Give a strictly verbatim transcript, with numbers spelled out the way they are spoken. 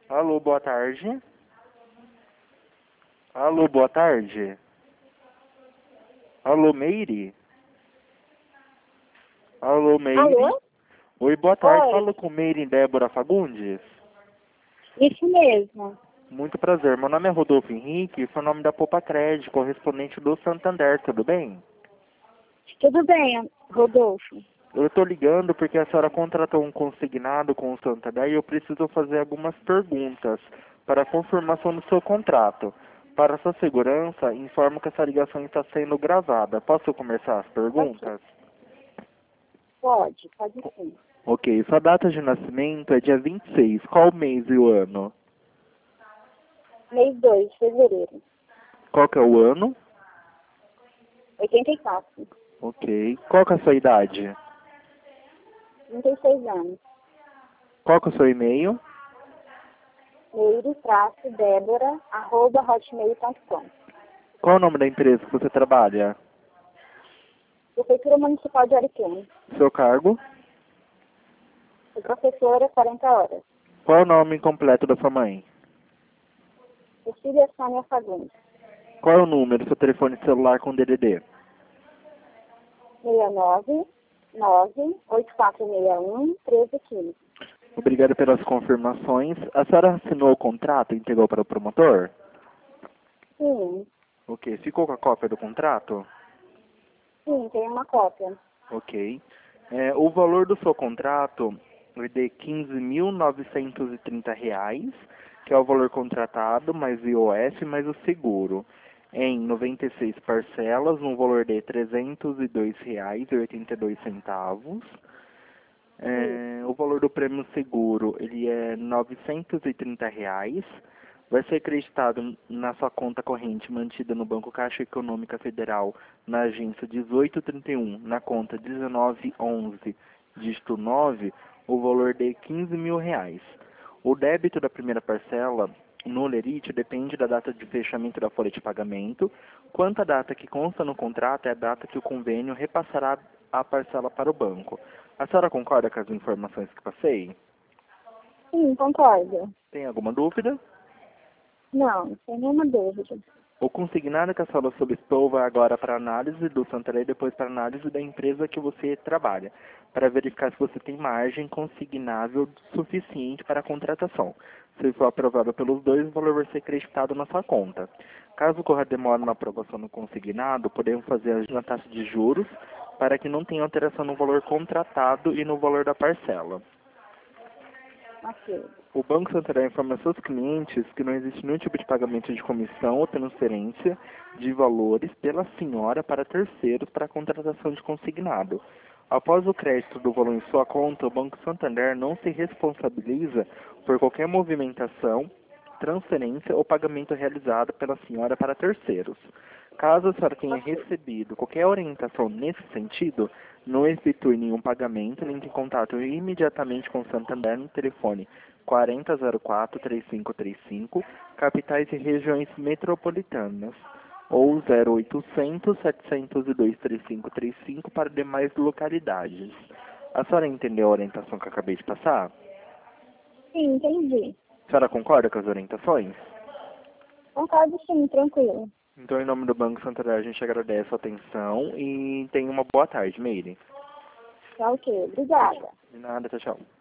Alô, boa tarde. Alô, boa tarde. Alô, Meire? Alô, Meire? Alô? Oi, boa tarde. Oi. Falo com Meire Débora Fagundes. Isso mesmo. Muito prazer. Meu nome é Rodolfo Henrique, sou o nome da Poupa Crédito, correspondente do Santander, tudo bem? Tudo bem, Rodolfo? Eu estou ligando porque a senhora contratou um consignado com o Santander e eu preciso fazer algumas perguntas para a confirmação do seu contrato. Para sua segurança, informo que essa ligação está sendo gravada. Posso começar as perguntas? Pode, pode sim. Ok, sua data de nascimento é dia vinte e seis. Qual mês e o ano? Mês dois, fevereiro. Qual que é o ano? oitenta e quatro. Ok. Qual que é a sua idade? trinta e seis anos. Qual que é o seu e-mail? Meire, traço, Débora, arroba hotmail ponto com. Qual é o nome da empresa que você trabalha? Prefeitura Municipal de Ariquemes. Seu cargo? Sou professora, quarenta horas. Qual é o nome completo da sua mãe? Cecília Sônia Fagundes. Qual é o número do seu telefone celular com D D D? seis nove nove oito quatro seis um um três um cinco. Obrigado pelas confirmações. A senhora assinou o contrato e entregou para o promotor? Sim, Ok. Ficou com a cópia do contrato? sim, tem uma cópia. Ok. É, o valor do seu contrato é de quinze mil novecentos e trinta reais, que é o valor contratado, mais I O F, mais o seguro, em noventa e seis parcelas, no valor de trezentos e dois reais e oitenta e dois centavos. É, o valor do prêmio seguro ele é novecentos e trinta reais. Vai ser acreditado na sua conta corrente mantida no Banco Caixa Econômica Federal, na agência dezoito trinta e um, na conta dezenove onze, dígito nove, o valor de quinze mil reais. O débito da primeira parcela no Lerite depende da data de fechamento da folha de pagamento, quanto a data que consta no contrato é a data que o convênio repassará a parcela para o banco. A senhora concorda com as informações que passei? Sim, concordo. Tem alguma dúvida? Não, sem nenhuma dúvida. O consignado que a senhora solicitou vai agora para análise do Santander e depois para análise da empresa que você trabalha, para verificar se você tem margem consignável suficiente para a contratação. Se for aprovado pelos dois, o valor vai ser acreditado na sua conta. Caso ocorra demora na aprovação do consignado, podemos fazer na taxa de juros para que não tenha alteração no valor contratado e no valor da parcela. Ok. O Banco Santander informa seus clientes que não existe nenhum tipo de pagamento de comissão ou transferência de valores pela senhora para terceiros para a contratação de consignado. Após o crédito do valor em sua conta, o Banco Santander não se responsabiliza por qualquer movimentação, transferência ou pagamento realizado pela senhora para terceiros. Caso a senhora tenha recebido qualquer orientação nesse sentido, não efetue nenhum pagamento, nem entre em contato imediatamente com o Santander no telefone quarenta zero quatro três cinco três cinco, capitais e regiões metropolitanas, ou zero oitocentos setecentos e dois três cinco três cinco para demais localidades. A senhora entendeu a orientação que eu acabei de passar? Sim, entendi. A senhora concorda com as orientações? Concordo sim, tranquilo. Então, em nome do Banco Santander, a gente agradece a atenção e tenha uma boa tarde, Meire. Tá ok, obrigada. De nada, tchau, tchau.